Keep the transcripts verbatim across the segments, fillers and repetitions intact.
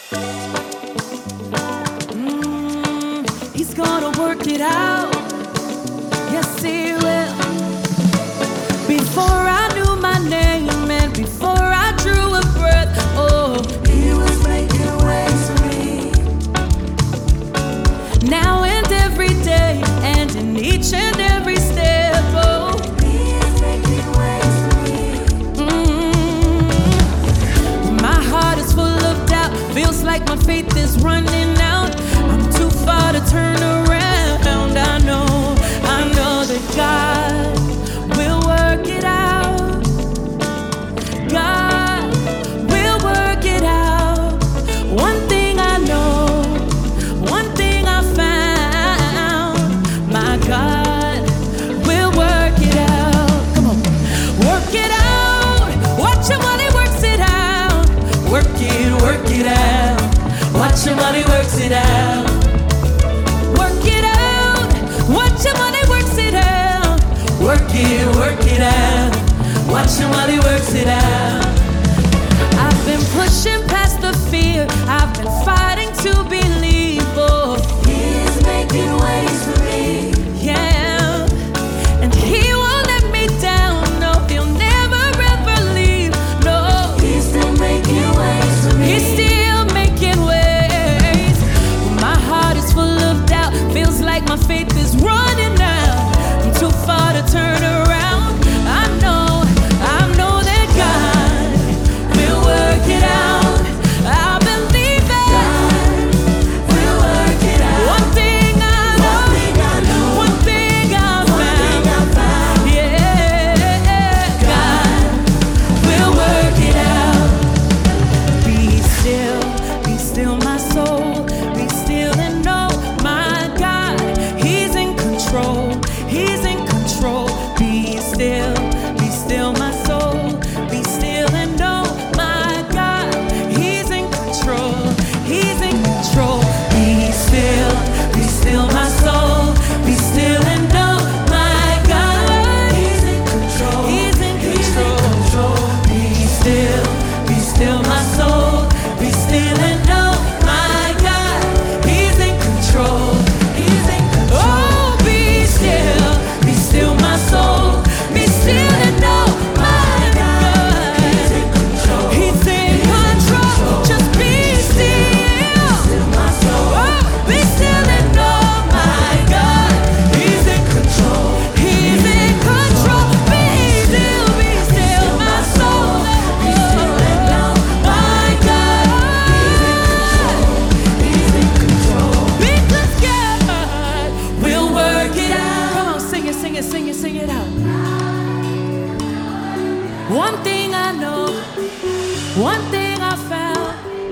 Mm, he's gonna work it out. Yes, he will. Before I knew my name and before I drew a breath, oh, he was making ways for me. Now and every day and in each and every step, oh, He is making ways for me. mm, my heart is full of doubt. Feels like my faith is running out. I'm too far to turn around. I know, I know that God will work it out. God will work it out. One thing I know, one thing I found, my God will work it out. Come on, work it out. Watch him while he works it out. Work it, work it out. Watch him while he works it out. Work it out. Watch him while he works it out. Work it, work it out. Watch him while he works it out. I've been pushing past the fear. I've been fighting to believe. Oh, He is making ways for me. yeah. And he won't let me down. No, he'll never ever leave. No, He's still making ways for me. he's still making ways. My heart is full of doubt. Feels like my faith is running out. I'm too far to turn around. I know, I know that God will work it out. I believe that. We'll work it out. One thing I know, One thing I know. one thing I One thing found, I found. yeah, God will work it out. Be still, be still, my soul. Be still and know, my God, He's in control. He's in control. Be still, be still, my soul. Be still and know, my God, He's in control. He's in control. Be still, be still, my soul. Be still and know, my God, He's in control. He's in control. Be still, be still, my soul. Be still and know, my God, He's in control. He's in control. Oh, be still, be still, my soul. Be still and know, my God, He's in control. He's in control. Just be still. Still my soul. Oh, be still and know, my God, He's in control. He's in control. Be still, be still, my soul. Be still and know, my God, He's in control. because God will work it out. Come on, sing it, sing it, sing it, sing it out. One thing I know, one thing I found,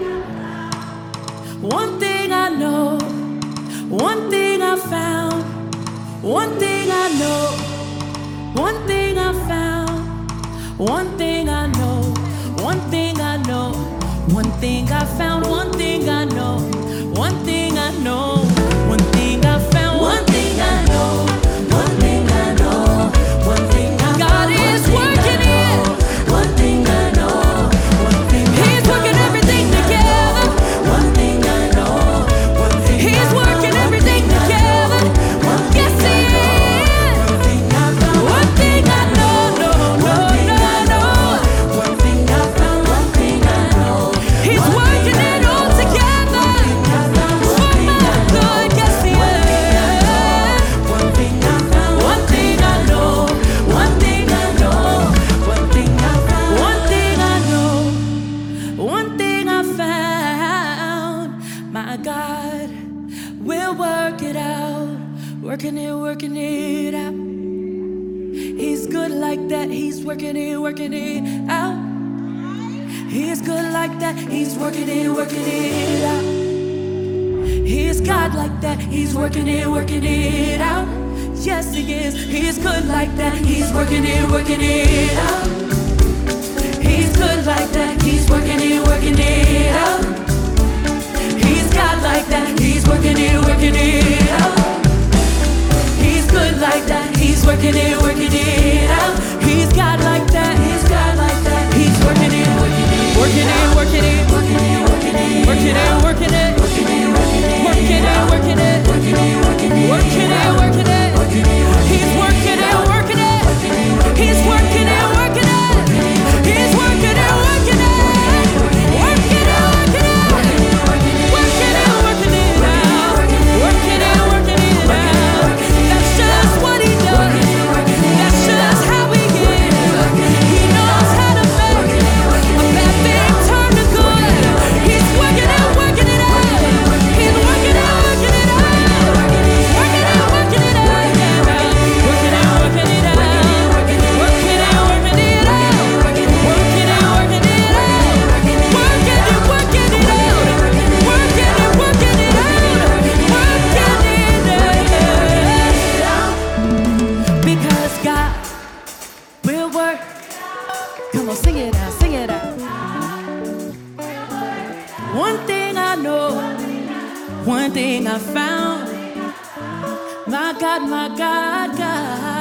one thing I know, one thing I found, one thing I know, one thing I found, one thing I know, one thing I know, one thing I found, one thing I know, one thing I know, one thing I found, one thing I know, One thing I know. One thing I God found. is One thing working I it. know. One thing I know. One thing I He's working found. everything together. One thing I know. One thing He's I working found. everything One thing I together. know. One Yes, thing He I know. is. One thing I found. One thing I know, no, no, One thing no, I no. know. One thing I found. One thing I know. He's One working thing I it know. all together One thing I found. for One thing my I know. good. Yes, He One thing I know. is. One thing I found. One thing I know, One thing I know. One thing I found. one thing I know, one thing I found. My God will work it out, working it, working it out. He's good like that. He's working it, working it out. He's good like that. He's working it, working it out. He's God like that. He's working it, working it out. Yes, He is. He's good like that. He's working it, working it out. He's good like that. He's working it, working it out. He's God like that. He's working it, working it out. He's good like that. He's working it, working it out. He's God like that. He's God like that. He's working it, working it, working it, working it, working it, working it, working it. One thing I know, one thing I found. My God, my God, God.